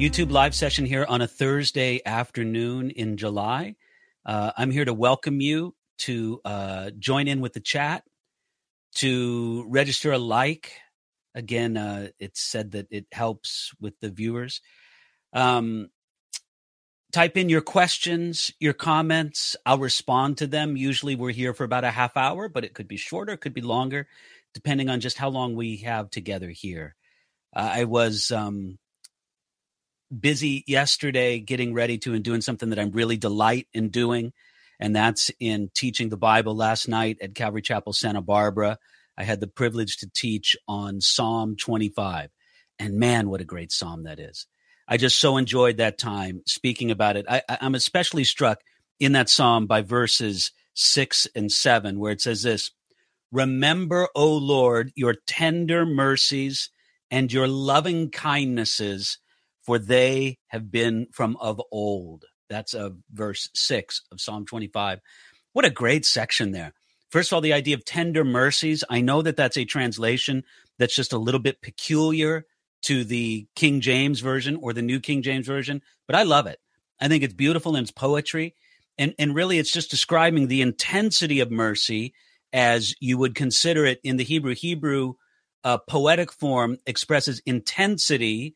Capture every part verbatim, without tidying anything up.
YouTube live session here on a Thursday afternoon in July. Uh, I'm here to welcome you to uh, join in with the chat, to register a like. Again, uh, it's said that it helps with the viewers. Um, type in your questions, your comments. I'll respond to them. Usually we're here for about a half hour, but it could be shorter, it could be longer, depending on just how long we have together here. Uh, I was... Um, busy yesterday getting ready to and doing something that I really delight in doing, and that's in teaching the Bible. Last night at Calvary Chapel, Santa Barbara, I had the privilege to teach on Psalm twenty-five, and man, what a great psalm that is. I just so enjoyed that time speaking about it. I, I'm especially struck in that psalm by verses six and seven, where it says this: "Remember, O Lord, your tender mercies and your loving kindnesses, for they have been from of old." That's uh, verse six of Psalm twenty-five. What a great section there. First of all, the idea of tender mercies. I know that that's a translation that's just a little bit peculiar to the King James Version or the New King James Version, but I love it. I think it's beautiful in its poetry. And, and really, it's just describing the intensity of mercy as you would consider it in the Hebrew. Hebrew uh, poetic form expresses intensity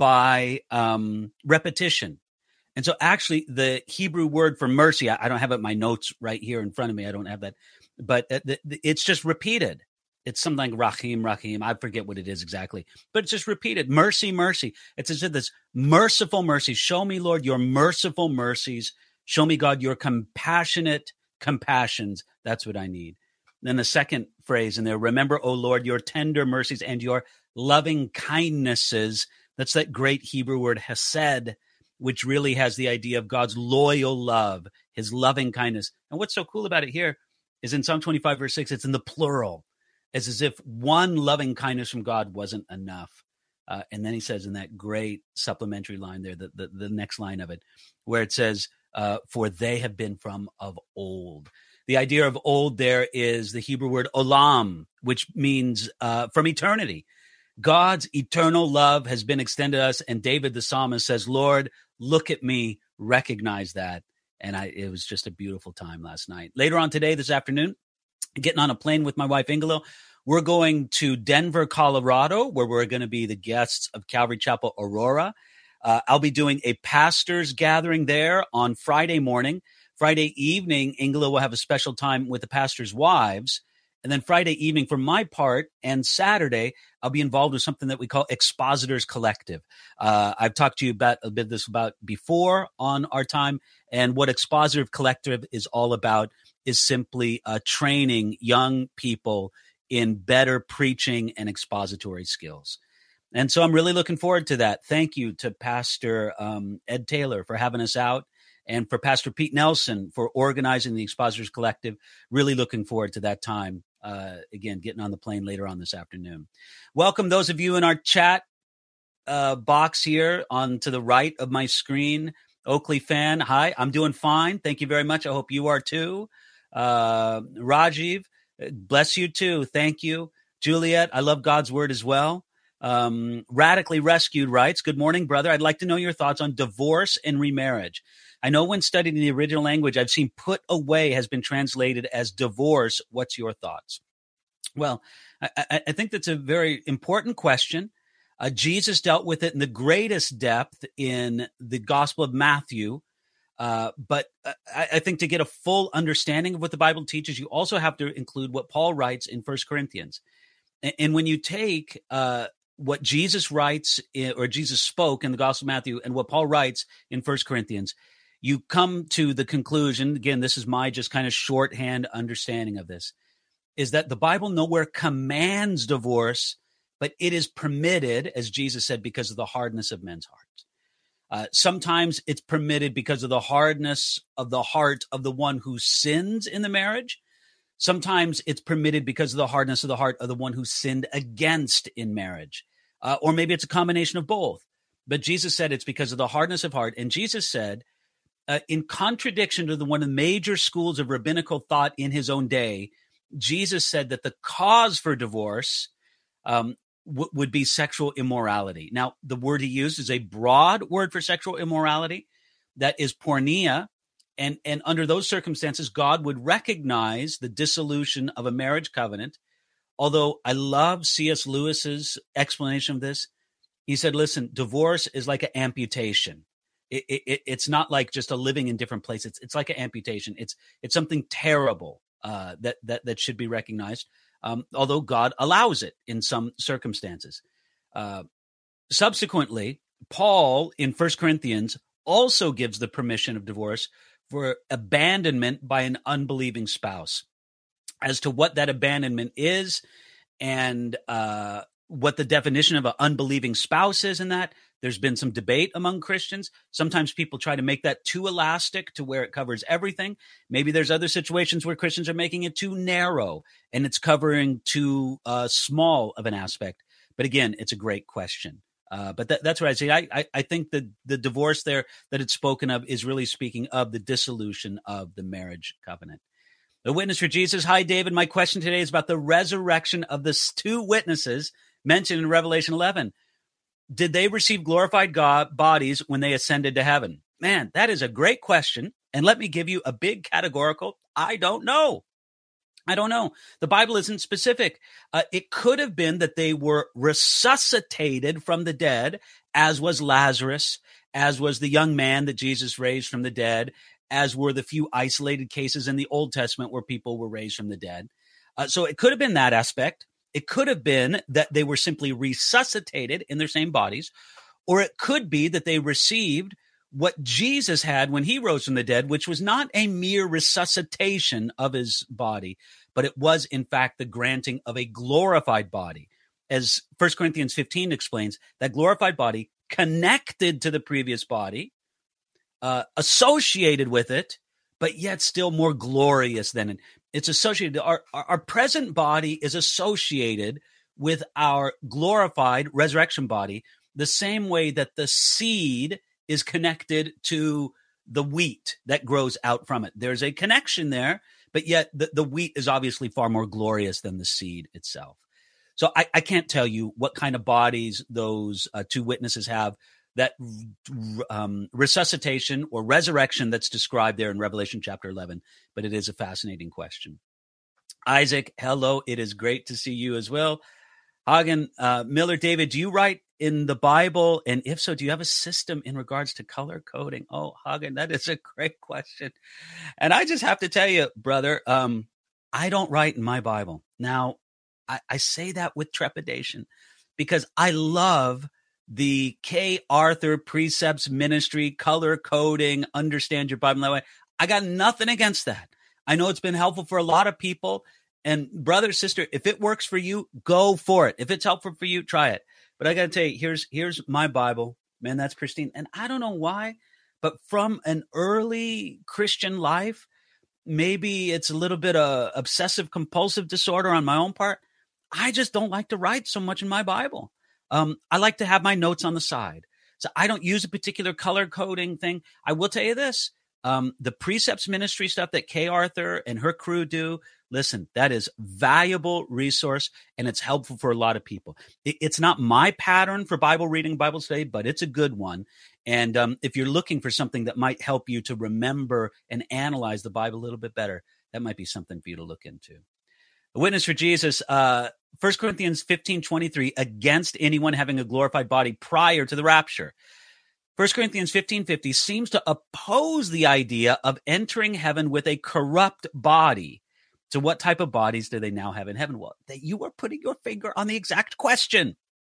by um, repetition. And so actually the Hebrew word for mercy, I, I don't have it in my notes right here in front of me. I don't have that, but the, the, it's just repeated. It's something like Rahim, Rahim. I forget what it is exactly, but it's just repeated. Mercy, mercy. It's as if this merciful mercy. Show me, Lord, your merciful mercies. Show me, God, your compassionate compassions. That's what I need. Then the second phrase in there: remember, O Lord, your tender mercies and your loving kindnesses. That's that great Hebrew word hesed, which really has the idea of God's loyal love, his loving kindness. And what's so cool about it here is in Psalm twenty-five, verse six, it's in the plural. It's as if one loving kindness from God wasn't enough. Uh, and then he says in that great supplementary line there, the, the, the next line of it, where it says, uh, for they have been from of old. The idea of old there is the Hebrew word olam, which means uh, from eternity. God's eternal love has been extended to us, and David the psalmist says, Lord, look at me, recognize that. And I, it was just a beautiful time last night. Later on today, this afternoon, getting on a plane with my wife, Ingelo, we're going to Denver, Colorado, where we're going to be the guests of Calvary Chapel Aurora. Uh, I'll be doing a pastor's gathering there on Friday morning. Friday evening, Ingelo will have a special time with the pastors' wives. And then Friday evening, for my part, and Saturday, I'll be involved with something that we call Expositors Collective. Uh, I've talked to you about a bit of this about before on our time, and what Expositor Collective is all about is simply uh, training young people in better preaching and expository skills. And so I'm really looking forward to that. Thank you to Pastor um, Ed Taylor for having us out, and for Pastor Pete Nelson for organizing the Expositors Collective. Really looking forward to that time. Uh, again, getting on the plane later on this afternoon. Welcome those of you in our chat uh, box here on to the right of my screen. Oakley fan, hi, I'm doing fine. Thank you very much. I hope you are too. Uh, Rajiv, bless you too. Thank you. Juliet, I love God's word as well. Um, Radically Rescued writes, good morning, brother. I'd like to know your thoughts on divorce and remarriage. I know when studied in the original language, I've seen put away has been translated as divorce. What's your thoughts? Well, I, I think that's a very important question. Uh, Jesus dealt with it in the greatest depth in the Gospel of Matthew. Uh, but I, I think to get a full understanding of what the Bible teaches, you also have to include what Paul writes in First Corinthians. And, and when you take uh, what Jesus writes in, or Jesus spoke in the Gospel of Matthew and what Paul writes in First Corinthians, you come to the conclusion, again, this is my just kind of shorthand understanding of this, is that the Bible nowhere commands divorce, but it is permitted, as Jesus said, because of the hardness of men's hearts. Uh, sometimes it's permitted because of the hardness of the heart of the one who sins in the marriage. Sometimes it's permitted because of the hardness of the heart of the one who sinned against in marriage. Uh, or maybe it's a combination of both. But Jesus said it's because of the hardness of heart. And Jesus said, Uh, in contradiction to the one of the major schools of rabbinical thought in his own day, Jesus said that the cause for divorce um, w- would be sexual immorality. Now, the word he used is a broad word for sexual immorality, that is porneia. And, and under those circumstances, God would recognize the dissolution of a marriage covenant. Although I love C S Lewis's explanation of this. He said, listen, divorce is like an amputation. It, it, it's not like just a living in different places. It's, it's like an amputation. It's it's something terrible uh, that, that that should be recognized, um, although God allows it in some circumstances. Uh, subsequently, Paul in First Corinthians also gives the permission of divorce for abandonment by an unbelieving spouse. As to what that abandonment is and uh, what the definition of an unbelieving spouse is in that, there's been some debate among Christians. Sometimes people try to make that too elastic to where it covers everything. Maybe there's other situations where Christians are making it too narrow and it's covering too uh, small of an aspect. But again, it's a great question. Uh, but that, that's what I say. I, I, I think the, the divorce there that it's spoken of is really speaking of the dissolution of the marriage covenant. The witness for Jesus. Hi, David. My question today is about the resurrection of the two witnesses mentioned in Revelation eleven. Did they receive glorified God bodies when they ascended to heaven? Man, that is a great question. And let me give you a big categorical. I don't know. I don't know. The Bible isn't specific. Uh, it could have been that they were resuscitated from the dead, as was Lazarus, as was the young man that Jesus raised from the dead, as were the few isolated cases in the Old Testament where people were raised from the dead. Uh, so it could have been that aspect. It could have been that they were simply resuscitated in their same bodies, or it could be that they received what Jesus had when he rose from the dead, which was not a mere resuscitation of his body, but it was, in fact, the granting of a glorified body. As First Corinthians fifteen explains, that glorified body connected to the previous body, uh, associated with it, but yet still more glorious than it. It's associated. Our, our present body is associated with our glorified resurrection body, the same way that the seed is connected to the wheat that grows out from it. There's a connection there, but yet the, the wheat is obviously far more glorious than the seed itself. So I, I can't tell you what kind of bodies those uh, two witnesses have. That um, resuscitation or resurrection that's described there in Revelation chapter eleven, but it is a fascinating question. Isaac, hello. It is great to see you as well. Hagen, uh, Miller, David, do you write in the Bible? And if so, do you have a system in regards to color coding? Oh, Hagen, that is a great question. And I just have to tell you, brother, um, I don't write in my Bible. Now, I, I say that with trepidation because I love the K. Arthur Precepts Ministry, color coding, understand your Bible that way. I got nothing against that. I know it's been helpful for a lot of people. And brother, sister, if it works for you, go for it. If it's helpful for you, try it. But I got to tell you, here's here's my Bible. Man, that's pristine. And I don't know why, but from an early Christian life, maybe it's a little bit of obsessive compulsive disorder on my own part. I just don't like to write so much in my Bible. Um, I like to have my notes on the side. So I don't use a particular color coding thing. I will tell you this. Um, the Precepts Ministry stuff that Kay Arthur and her crew do, listen, that is valuable resource and it's helpful for a lot of people. It, it's not my pattern for Bible reading, Bible study, but it's a good one. And um, if you're looking for something that might help you to remember and analyze the Bible a little bit better, that might be something for you to look into. The witness for Jesus, uh, First Corinthians fifteen twenty-three, against anyone having a glorified body prior to the rapture. First Corinthians fifteen fifty seems to oppose the idea of entering heaven with a corrupt body. So what type of bodies do they now have in heaven? Well, that you are putting your finger on the exact question.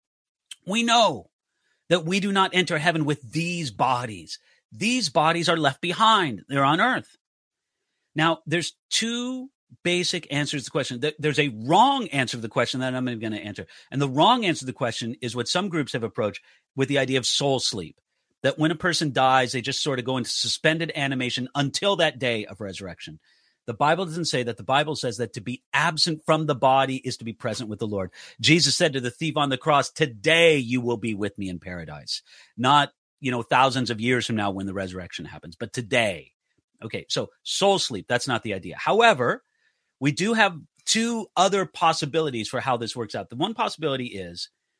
We know that we do not enter heaven with these bodies. These bodies are left behind. They're on earth. Now, there's two basic answers to the question. There's a wrong answer to the question that I'm going to answer. And the wrong answer to the question is what some groups have approached with the idea of soul sleep, that when a person dies, they just sort of go into suspended animation until that day of resurrection. The Bible doesn't say that. The Bible says that to be absent from the body is to be present with the Lord. Jesus said to the thief on the cross, today you will be with me in paradise. Not, you know, thousands of years from now when the resurrection happens, but today. Okay, so soul sleep, that's not the idea. However, we do have two other possibilities for how this works out. The one possibility is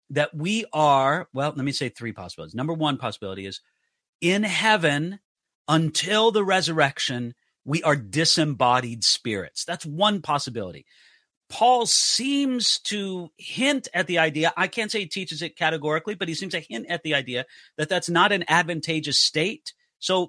that we are, well, let me say three possibilities. Number one possibility is in heaven until the resurrection, we are disembodied spirits. That's one possibility. Paul seems to hint at the idea, I can't say he teaches it categorically, but he seems to hint at the idea that that's not an advantageous state. So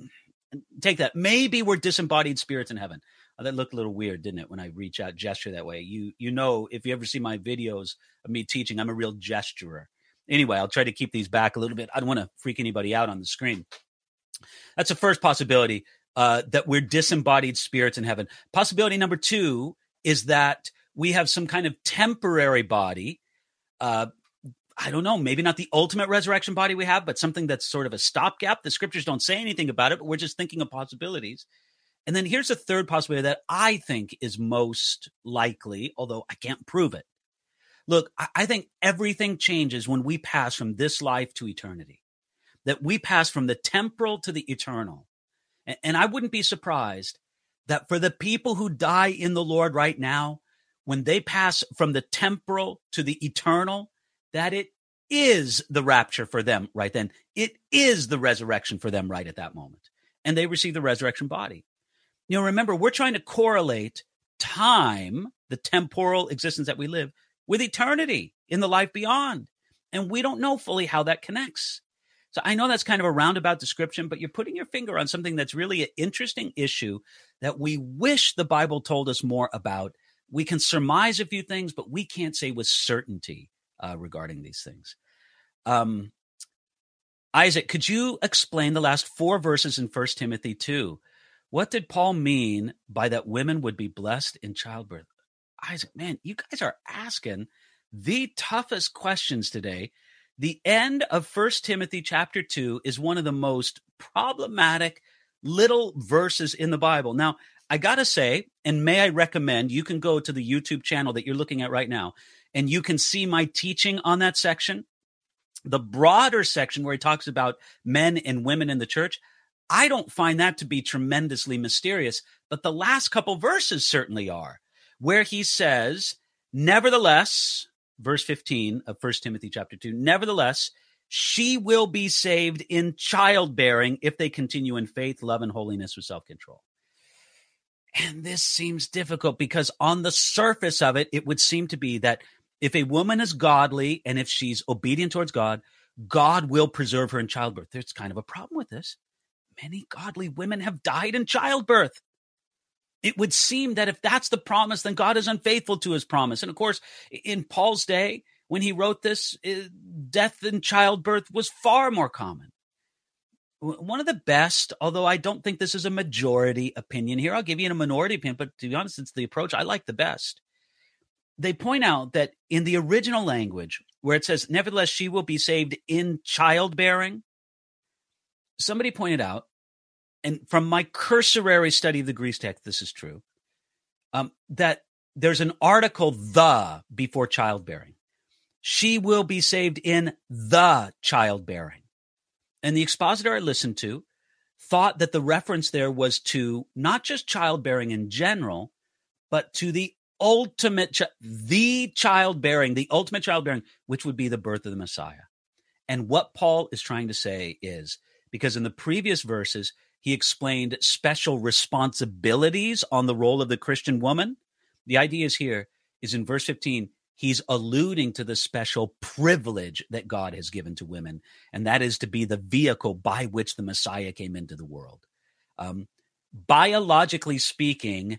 take that. Maybe we're disembodied spirits in heaven. Oh, that looked a little weird, didn't it, when I reach out, gesture that way? You you know, if you ever see my videos of me teaching, I'm a real gesturer. Anyway, I'll try to keep these back a little bit. I don't want to freak anybody out on the screen. That's the first possibility, uh, that we're disembodied spirits in heaven. Possibility number two is that we have some kind of temporary body. Uh, I don't know, maybe not the ultimate resurrection body we have, but something that's sort of a stopgap. The scriptures don't say anything about it, but we're just thinking of possibilities. And then here's a third possibility that I think is most likely, although I can't prove it. Look, I think everything changes when we pass from this life to eternity, that we pass from the temporal to the eternal. And I wouldn't be surprised that for the people who die in the Lord right now, when they pass from the temporal to the eternal, that it is the rapture for them right then. It is the resurrection for them right at that moment. And they receive the resurrection body. You know, remember, we're trying to correlate time, the temporal existence that we live, with eternity in the life beyond. And we don't know fully how that connects. So I know that's kind of a roundabout description, but you're putting your finger on something that's really an interesting issue that we wish the Bible told us more about. We can surmise a few things, but we can't say with certainty uh, regarding these things. Um, Isaac, could you explain the last four verses in First Timothy two? What did Paul mean by that women would be blessed in childbirth? Isaac, man, you guys are asking the toughest questions today. The end of First Timothy chapter two is one of the most problematic little verses in the Bible. Now, I got to say, and may I recommend, you can go to the YouTube channel that you're looking at right now, and you can see my teaching on that section. The broader section where he talks about men and women in the church, I don't find that to be tremendously mysterious, but the last couple verses certainly are, where he says, nevertheless, verse fifteen of First Timothy chapter two, nevertheless, she will be saved in childbearing if they continue in faith, love, and holiness with self-control. And this seems difficult because on the surface of it, it would seem to be that if a woman is godly and if she's obedient towards God, God will preserve her in childbirth. There's kind of a problem with this. Many godly women have died in childbirth. It would seem that if that's the promise, then God is unfaithful to his promise. And of course, in Paul's day, when he wrote this, death in childbirth was far more common. One of the best, although I don't think this is a majority opinion here, I'll give you a minority opinion, but to be honest, it's the approach I like the best. They point out that in the original language, where it says, nevertheless, she will be saved in childbearing, somebody pointed out, and from my cursory study of the Greek text, this is true, um, that there's an article, the, before childbearing. She will be saved in the childbearing. And the expositor I listened to thought that the reference there was to not just childbearing in general, but to the ultimate, ch- the childbearing, the ultimate childbearing, which would be the birth of the Messiah. And what Paul is trying to say is, because in the previous verses, he explained special responsibilities on the role of the Christian woman. The idea is here is in verse fifteen, he's alluding to the special privilege that God has given to women, and that is to be the vehicle by which the Messiah came into the world. Um, biologically speaking,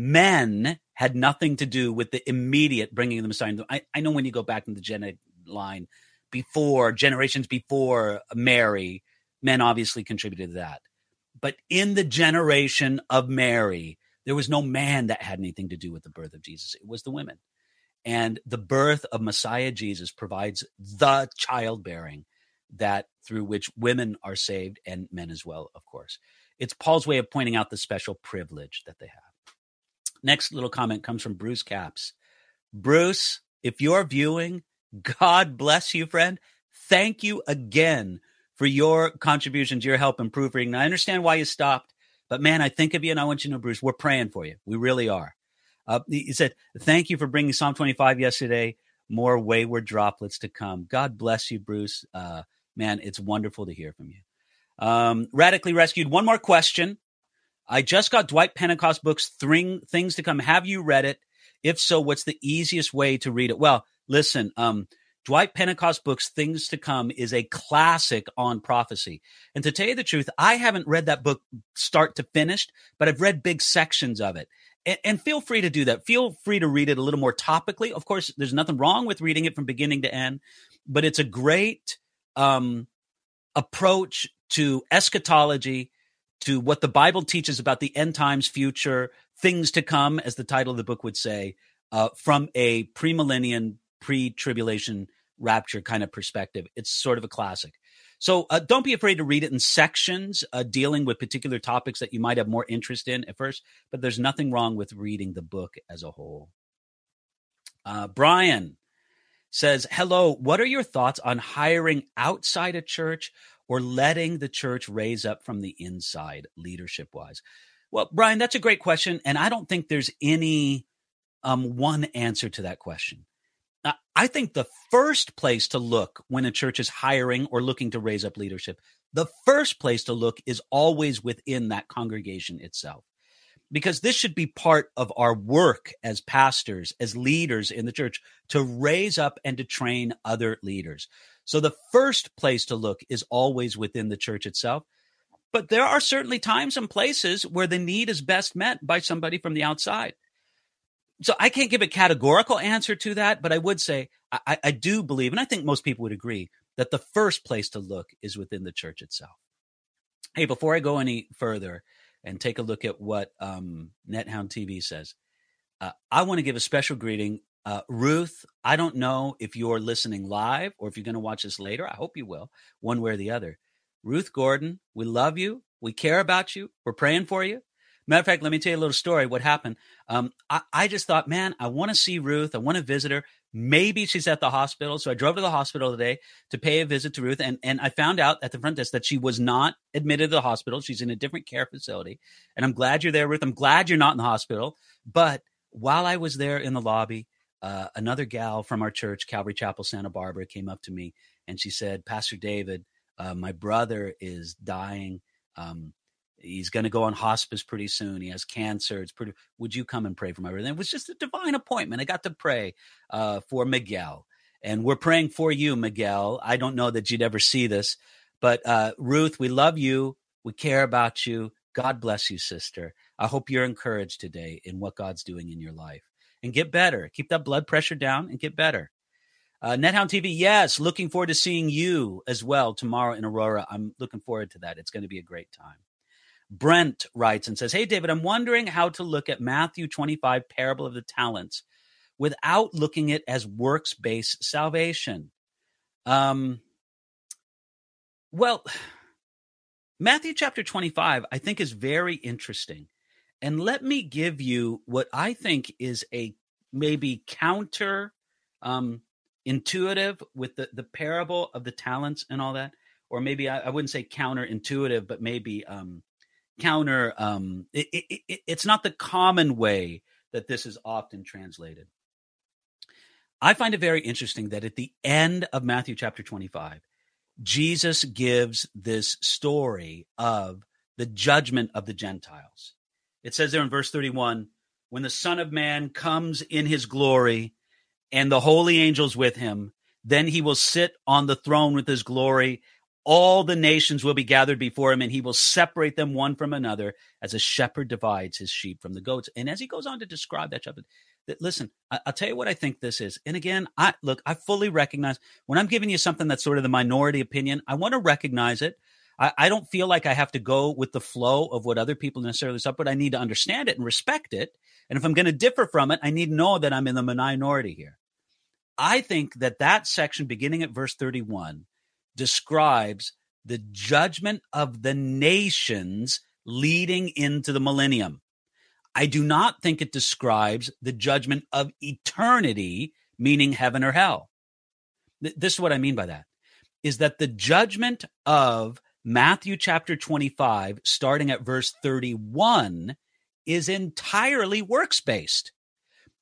men had nothing to do with the immediate bringing of the Messiah. I, I know when you go back in the genetic line, before, generations before Mary, men obviously contributed to that. But in the generation of Mary, there was no man that had anything to do with the birth of Jesus. It was the women. And the birth of Messiah Jesus provides the childbearing that through which women are saved and men as well, of course. It's Paul's way of pointing out the special privilege that they have. Next little comment comes from Bruce Capps. Bruce, if you're viewing, God bless you, friend. Thank you again for your contributions, your help in proofreading. I understand why you stopped, but man, I think of you and I want you to know, Bruce, we're praying for you. We really are. Uh, he said, thank you for bringing Psalm twenty-five yesterday. more wayward droplets to come. God bless you, Bruce. Uh, man, it's wonderful to hear from you. Um, Radically Rescued, one more question. I just got Dwight Pentecost book's Thing, Things to Come. Have you read it? If so, what's the easiest way to read it? Well, listen, um, Dwight Pentecost book's Things to Come is a classic on prophecy. And to tell you the truth, I haven't read that book start to finish, but I've read big sections of it. And, and feel free to do that. Feel free to read it a little more topically. Of course, there's nothing wrong with reading it from beginning to end, but it's a great um, approach to eschatology, to what the Bible teaches about the end times, future, things to come, as the title of the book would say, uh, from a premillennial, pre-tribulation rapture kind of perspective. It's sort of a classic. So uh, don't be afraid to read it in sections, uh, dealing with particular topics that you might have more interest in at first, but there's nothing wrong with reading the book as a whole. Uh, Brian says, hello, what are your thoughts on hiring outside a church or letting the church raise up from the inside, leadership-wise? Well, Brian, that's a great question, and I don't think there's any um, one answer to that question. Uh, I think the first place to look when a church is hiring or looking to raise up leadership, the first place to look is always within that congregation itself, because this should be part of our work as pastors, as leaders in the church, to raise up and to train other leaders. So the first place to look is always within the church itself. But there are certainly times and places where the need is best met by somebody from the outside. So I can't give a categorical answer to that, but I would say I, I do believe, and I think most people would agree, that the first place to look is within the church itself. Hey, before I go any further and take a look at what um, NetHound T V says, uh, I want to give a special greeting. Uh, Ruth, I don't know if you're listening live or if you're going to watch this later. I hope you will, one way or the other. Ruth Gordon, we love you. We care about you. We're praying for you. Matter of fact, let me tell you a little story. What happened? Um, I, I just thought, man, I want to see Ruth. I want to visit her. Maybe she's at the hospital. So I drove to the hospital today to pay a visit to Ruth. And, and I found out at the front desk that she was not admitted to the hospital. She's in a different care facility. And I'm glad you're there, Ruth. I'm glad you're not in the hospital. But while I was there in the lobby, uh, another gal from our church, Calvary Chapel, Santa Barbara, came up to me and she said, Pastor David, uh, my brother is dying. Um, He's going to go on hospice pretty soon. He has cancer. It's pretty. Would you come and pray for my brother? And it was just a divine appointment. I got to pray uh, for Miguel, and we're praying for you, Miguel. I don't know that you'd ever see this, but uh, Ruth, we love you. We care about you. God bless you, sister. I hope you're encouraged today in what God's doing in your life, and get better. Keep that blood pressure down and get better. Uh, NetHound T V, yes, looking forward to seeing you as well tomorrow in Aurora. I'm looking forward to that. It's going to be a great time. Brent writes and says, hey, David, I'm wondering how to look at Matthew twenty-five, parable of the talents, without looking at it as works-based salvation. Um, well, Matthew chapter twenty-five, I think, is very interesting. And let me give you what I think is a maybe counter um, intuitive with the, the parable of the talents and all that. Or maybe I, I wouldn't say counterintuitive, but maybe um, counter. Um, it, it, it, it's not the common way that this is often translated. I find it very interesting that at the end of Matthew chapter twenty-five, Jesus gives this story of the judgment of the Gentiles. It says there in verse thirty-one, when the Son of Man comes in his glory and the holy angels with him, then he will sit on the throne with his glory. All the nations will be gathered before him, and he will separate them one from another as a shepherd divides his sheep from the goats. And as he goes on to describe that shepherd, that, listen, I, I'll tell you what I think this is. And again, I look, I fully recognize when I'm giving you something that's sort of the minority opinion, I want to recognize it. I, I don't feel like I have to go with the flow of what other people necessarily say, but I need to understand it and respect it. And if I'm going to differ from it, I need to know that I'm in the minority here. I think that that section beginning at verse thirty-one describes the judgment of the nations leading into the millennium. I do not think it describes the judgment of eternity, meaning heaven or hell. Th- this is what I mean by that, is that the judgment of Matthew chapter twenty-five, starting at verse thirty-one, is entirely works-based.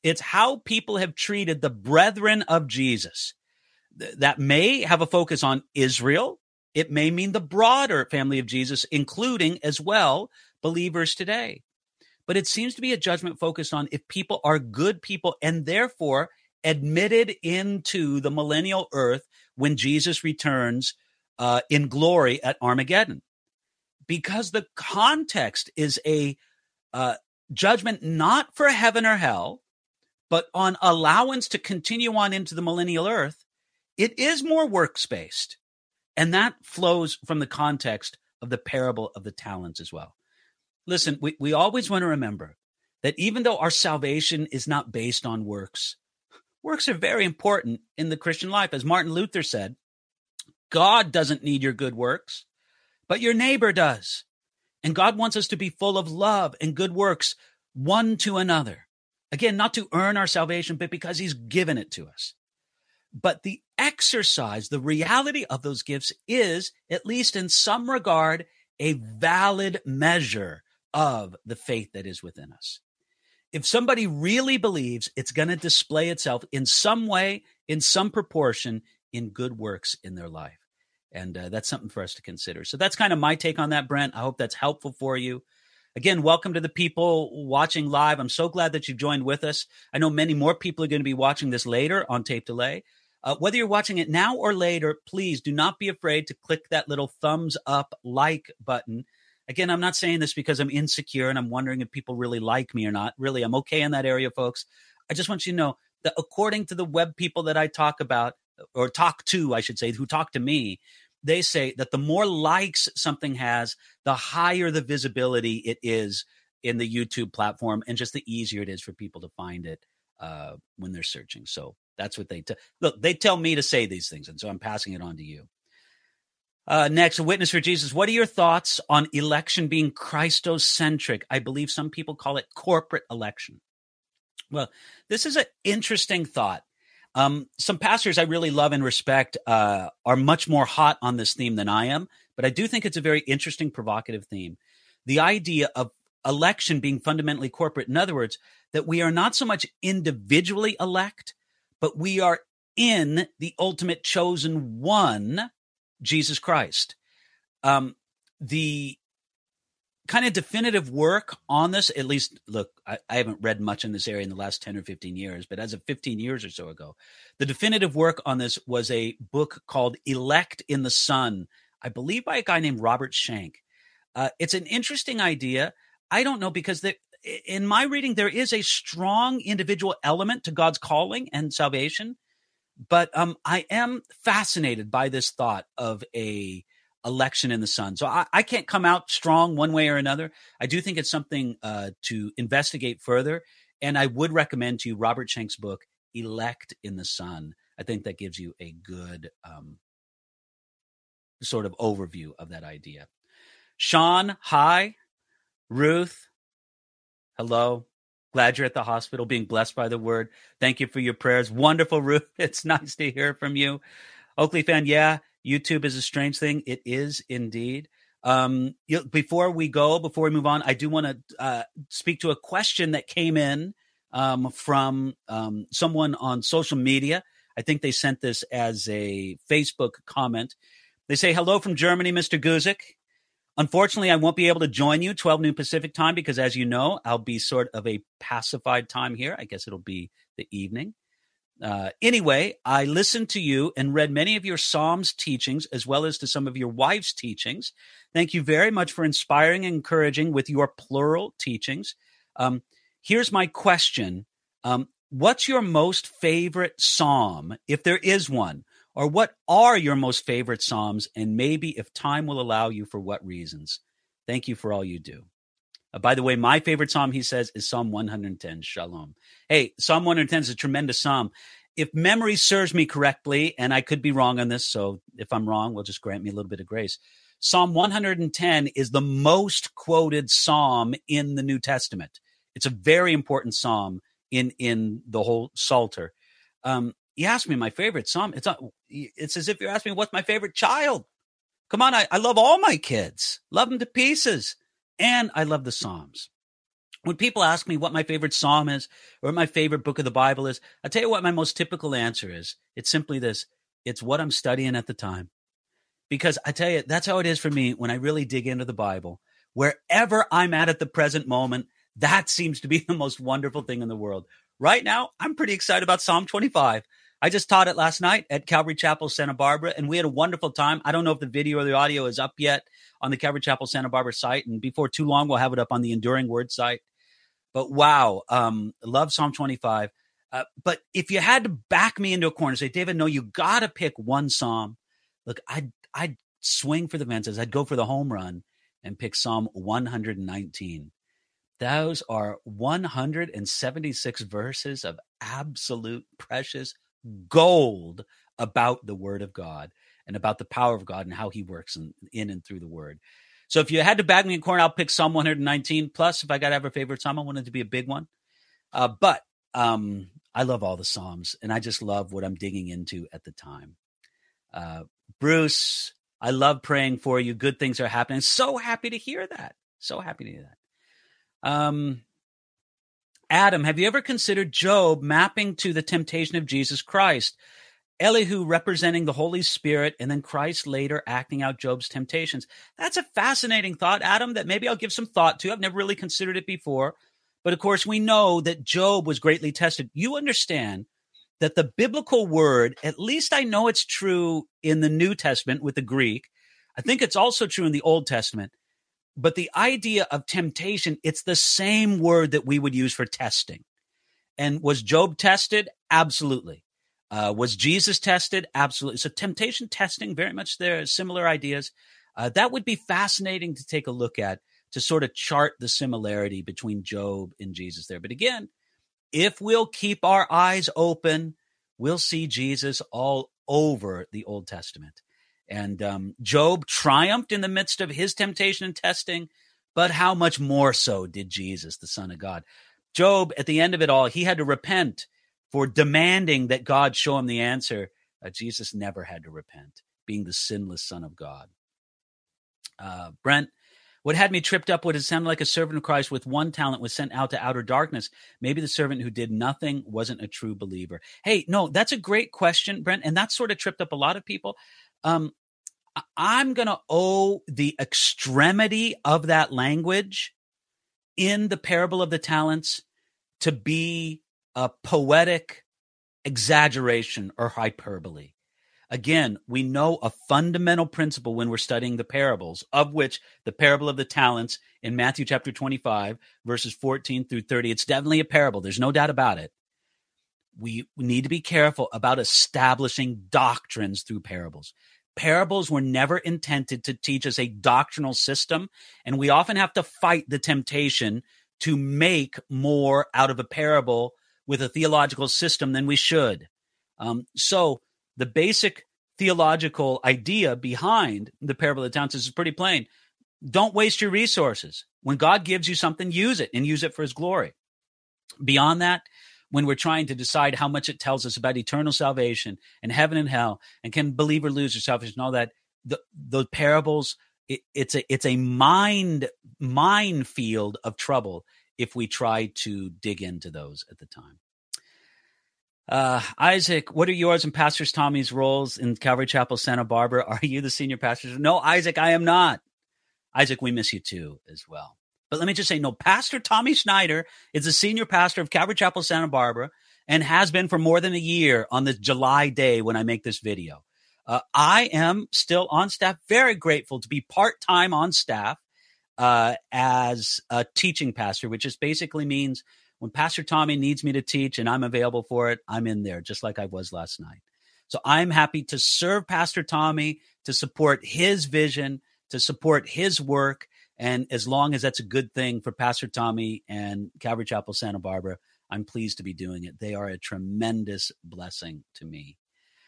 It's how people have treated the brethren of Jesus. Th- that may have a focus on Israel. It may mean the broader family of Jesus, including as well believers today. But it seems to be a judgment focused on if people are good people and therefore admitted into the millennial earth when Jesus returns uh, in glory at Armageddon. Because the context is a uh, judgment not for heaven or hell, but on allowance to continue on into the millennial earth, it is more works-based. And that flows from the context of the parable of the talents as well. Listen, we, we always want to remember that even though our salvation is not based on works, works are very important in the Christian life. As Martin Luther said, God doesn't need your good works, but your neighbor does. And God wants us to be full of love and good works one to another. Again, not to earn our salvation, but because he's given it to us. But the exercise, the reality of those gifts is, at least in some regard, a valid measure of the faith that is within us. If somebody really believes, it's going to display itself in some way, in some proportion, in good works in their life. And uh, that's something for us to consider. So that's kind of my take on that, Brent. I hope that's helpful for you. Again, welcome to the people watching live. I'm so glad that you've joined with us. I know many more people are going to be watching this later on tape delay. Uh, whether you're watching it now or later, please do not be afraid to click that little thumbs up like button. Again, I'm not saying this because I'm insecure and I'm wondering if people really like me or not. Really, I'm okay in that area, folks. I just want you to know that according to the web people that I talk about, or talk to, I should say, who talk to me, they say that the more likes something has, the higher the visibility it is in the YouTube platform, and just the easier it is for people to find it uh, when they're searching. So that's what they t- look. They tell me to say these things, and so I'm passing it on to you. Uh, next, a witness for Jesus. What are your thoughts on election being Christocentric? I believe some people call it corporate election. Well, this is an interesting thought. Um, some pastors I really love and respect uh, are much more hot on this theme than I am, but I do think it's a very interesting, provocative theme. The idea of election being fundamentally corporate. In other words, that we are not so much individually elect, but we are in the ultimate chosen one, Jesus Christ. Um, the kind of definitive work on this, at least, look, I, I haven't read much in this area in the last ten or fifteen years, but as of fifteen years or so ago, the definitive work on this was a book called Elect in the Son, I believe by a guy named Robert Shank. Uh, it's an interesting idea. I don't know, because the, in my reading, there is a strong individual element to God's calling and salvation. But um, I am fascinated by this thought of a election in the Son. So I, I can't come out strong one way or another. I do think it's something uh, to investigate further. And I would recommend to you Robert Shank's book, Elect in the Son. I think that gives you a good um, sort of overview of that idea. Sean, hi. Ruth, hello. Glad you're at the hospital, being blessed by the word. Thank you for your prayers. Wonderful, Ruth. It's nice to hear from you. Oakley fan, yeah, YouTube is a strange thing. It is indeed. Um, you, before we go, before we move on, I do want to uh, speak to a question that came in um, from um, someone on social media. I think they sent this as a Facebook comment. They say, hello from Germany, Mister Guzik. Unfortunately, I won't be able to join you twelve noon Pacific time because, as you know, I'll be sort of a pacified time here. I guess it'll be the evening. Uh, anyway, I listened to you and read many of your Psalms teachings as well as to some of your wife's teachings. Thank you very much for inspiring and encouraging with your plural teachings. Um, here's my question. Um, what's your most favorite Psalm, if there is one? Or what are your most favorite Psalms, and maybe, if time will allow you, for what reasons? Thank you for all you do. Uh, by the way, my favorite Psalm, he says, is Psalm one hundred ten, Shalom. Hey, Psalm one hundred ten is a tremendous Psalm. If memory serves me correctly, and I could be wrong on this, so if I'm wrong, well, just grant me a little bit of grace. Psalm one hundred ten is the most quoted Psalm in the New Testament. It's a very important Psalm in, in the whole Psalter. Um, You asked me my favorite Psalm. It's not, it's as if you're asking me what's my favorite child. Come on, I, I love all my kids. Love them to pieces. And I love the Psalms. When people ask me what my favorite psalm is or what my favorite book of the Bible is, I'll tell you what my most typical answer is. It's simply this. It's what I'm studying at the time. Because I tell you, that's how it is for me when I really dig into the Bible. Wherever I'm at at the present moment, that seems to be the most wonderful thing in the world. Right now, I'm pretty excited about Psalm twenty-five. I just taught it last night at Calvary Chapel, Santa Barbara, and we had a wonderful time. I don't know if the video or the audio is up yet on the Calvary Chapel, Santa Barbara site, and before too long, we'll have it up on the Enduring Word site. But wow, um, love Psalm twenty-five. Uh, but if you had to back me into a corner, say, David, no, you got to pick one psalm. Look, I'd, I'd swing for the fences. I'd go for the home run and pick Psalm one hundred nineteen. Those are one hundred seventy-six verses of absolute precious gold about the Word of God and about the power of God and how he works in, in and through the Word. So if you had to back me in corner, I'll pick Psalm one hundred nineteen. Plus, if I got to have a favorite psalm, I want it to be a big one. Uh, but um, I love all the psalms, and I just love what I'm digging into at the time. Uh, Bruce, I love praying for you. Good things are happening. So happy to hear that. So happy to hear that. Um, Adam, have you ever considered Job mapping to the temptation of Jesus Christ? Elihu representing the Holy Spirit, and then Christ later acting out Job's temptations. That's a fascinating thought, Adam, that maybe I'll give some thought to. I've never really considered it before. But of course, we know that Job was greatly tested. You understand that the biblical word, at least I know it's true in the New Testament with the Greek. I think it's also true in the Old Testament. But the idea of temptation, it's the same word that we would use for testing. And was Job tested? Absolutely. Uh, was Jesus tested? Absolutely. So temptation testing, very much there, similar ideas. Uh, that would be fascinating to take a look at, to sort of chart the similarity between Job and Jesus there. But again, if we'll keep our eyes open, we'll see Jesus all over the Old Testament. And um, Job triumphed in the midst of his temptation and testing, but how much more so did Jesus, the Son of God? Job, at the end of it all, he had to repent for demanding that God show him the answer. Uh, Jesus never had to repent, being the sinless Son of God. Uh, Brent, what had me tripped up was it sounded like a servant of Christ with one talent was sent out to outer darkness. Maybe the servant who did nothing wasn't a true believer. Hey, no, that's a great question, Brent, and that sort of tripped up a lot of people. Um, I'm going to owe the extremity of that language in the parable of the talents to be a poetic exaggeration or hyperbole. Again, we know a fundamental principle when we're studying the parables, of which the parable of the talents in Matthew chapter twenty-five, verses fourteen through thirty, it's definitely a parable. There's no doubt about it. We need to be careful about establishing doctrines through parables. Parables were never intended to teach us a doctrinal system, and we often have to fight the temptation to make more out of a parable with a theological system than we should. Um, so the basic theological idea behind the parable of the talents is pretty plain. Don't waste your resources. When God gives you something, use it and use it for his glory. Beyond that, when we're trying to decide how much it tells us about eternal salvation and heaven and hell, and can believer lose their salvation and all that, the, those parables, it, it's a it's a mind minefield of trouble if we try to dig into those at the time. Uh, Isaac, what are yours and Pastor Tommy's roles in Calvary Chapel, Santa Barbara? Are you the senior pastor? No, Isaac, I am not. Isaac, we miss you too as well. But let me just say, no, Pastor Tommy Schneider is the senior pastor of Calvary Chapel, Santa Barbara, and has been for more than a year on this July day when I make this video. Uh, I am still on staff, very grateful to be part-time on staff uh, as a teaching pastor, which just basically means when Pastor Tommy needs me to teach and I'm available for it, I'm in there, just like I was last night. So I'm happy to serve Pastor Tommy, to support his vision, to support his work. And as long as that's a good thing for Pastor Tommy and Calvary Chapel, Santa Barbara, I'm pleased to be doing it. They are a tremendous blessing to me.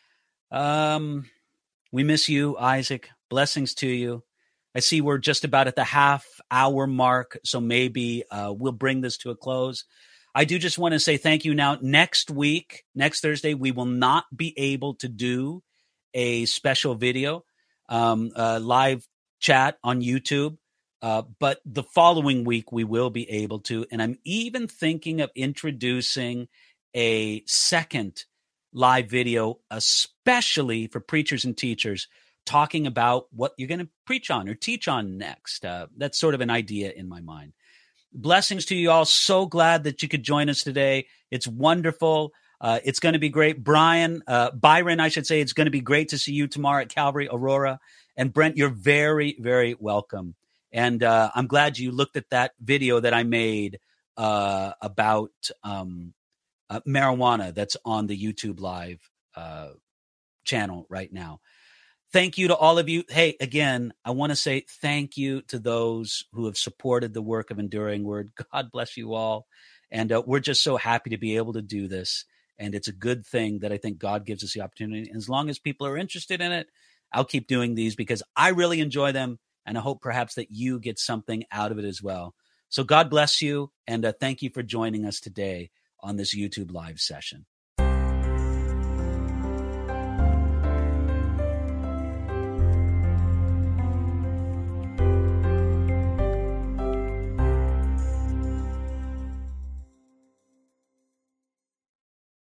Um, we miss you, Isaac. Blessings to you. I see we're just about at the half hour mark, so maybe uh, we'll bring this to a close. I do just want to say thank you. Now, next week, next Thursday, we will not be able to do a special video, um, uh, live chat on YouTube. Uh, but the following week, we will be able to. And I'm even thinking of introducing a second live video, especially for preachers and teachers, talking about what you're going to preach on or teach on next. Uh, that's sort of an idea in my mind. Blessings to you all. So glad that you could join us today. It's wonderful. Uh, it's going to be great. Brian, uh, Byron, I should say, it's going to be great to see you tomorrow at Calvary Aurora. And Brent, you're very, very welcome. And uh, I'm glad you looked at that video that I made uh, about um, uh, marijuana that's on the YouTube Live uh, channel right now. Thank you to all of you. Hey, again, I want to say thank you to those who have supported the work of Enduring Word. God bless you all. And uh, we're just so happy to be able to do this. And it's a good thing that I think God gives us the opportunity. And as long as people are interested in it, I'll keep doing these because I really enjoy them. And I hope perhaps that you get something out of it as well. So God bless you. And uh, thank you for joining us today on this YouTube Live session.